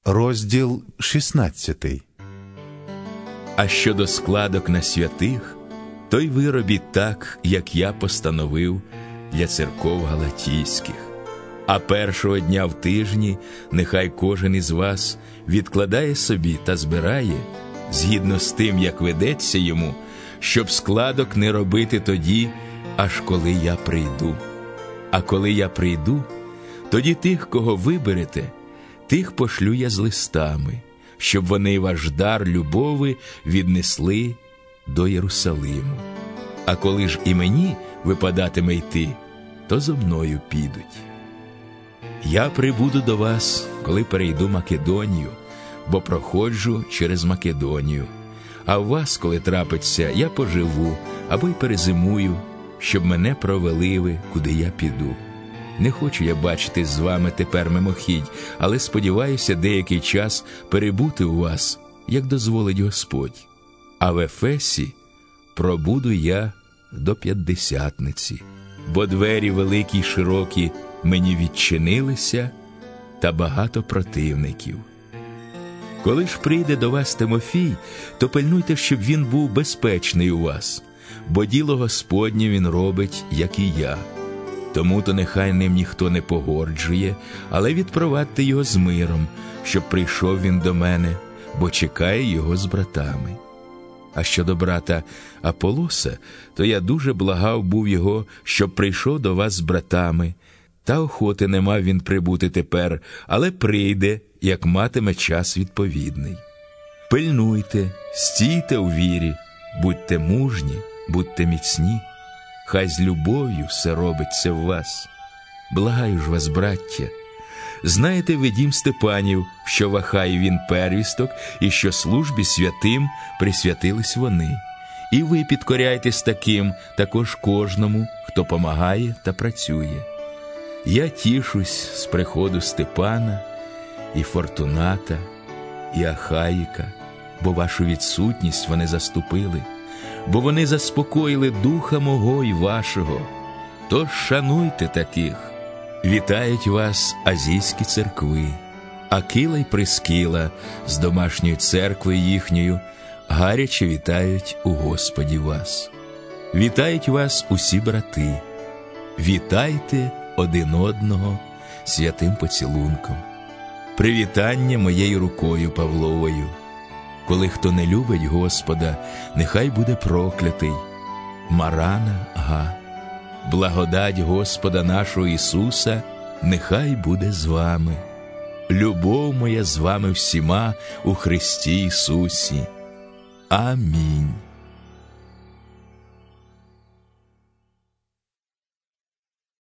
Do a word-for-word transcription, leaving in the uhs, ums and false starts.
Розділ шістнадцятий. А щодо складок на святих, то й ви робіть так, як я постановив для церков галатійських. А першого дня в тижні нехай кожен із вас відкладає собі та збирає, згідно з тим, як ведеться йому, щоб складок не робити тоді, аж коли я прийду. А коли я прийду, тоді тих, кого виберете, тих пошлю я з листами, щоб вони ваш дар любови віднесли до Єрусалиму. А коли ж і мені випадатиме йти, то зо мною підуть. Я прибуду до вас, коли перейду Македонію, бо проходжу через Македонію. А в вас, коли трапиться, я поживу або й перезимую, щоб мене провели ви, куди я піду. Не хочу я бачити з вами тепер мимохідь, але сподіваюся деякий час перебути у вас, як дозволить Господь. А в Ефесі пробуду я до п'ятдесятниці, бо двері великі й широкі мені відчинилися, та багато противників. Коли ж прийде до вас Тимофій, то пильнуйте, щоб він був безпечний у вас, бо діло Господнє він робить, як і я. Тому-то нехай ним ніхто не погорджує, але відпровадьте його з миром, щоб прийшов він до мене, бо чекає його з братами. А щодо брата Аполоса, то я дуже благав був його, щоб прийшов до вас з братами, та охоти не мав він прибути тепер, але прийде, як матиме час відповідний. Пильнуйте, стійте у вірі, будьте мужні, будьте міцні. Хай з любов'ю все робиться в вас. Благаю ж вас, браття, знаєте ви дім Степанів, що в Ахаї він первісток, і що службі святим присвятились вони. І ви підкоряйтесь таким, також кожному, хто помагає та працює. Я тішусь з приходу Степана, і Фортуната, і Ахаїка, бо вашу відсутність вони заступили, бо вони заспокоїли духа мого і вашого. Тож шануйте таких. Вітають вас азійські церкви, Акила й Прискіла з домашньою церквою їхньою гаряче вітають у Господі вас. Вітають вас усі брати. Вітайте один одного святим поцілунком. Привітання моєю рукою Павловою. Коли хто не любить Господа, нехай буде проклятий. Марана Га. Благодать Господа нашого Ісуса нехай буде з вами. Любов моя з вами всіма у Христі Ісусі. Амінь.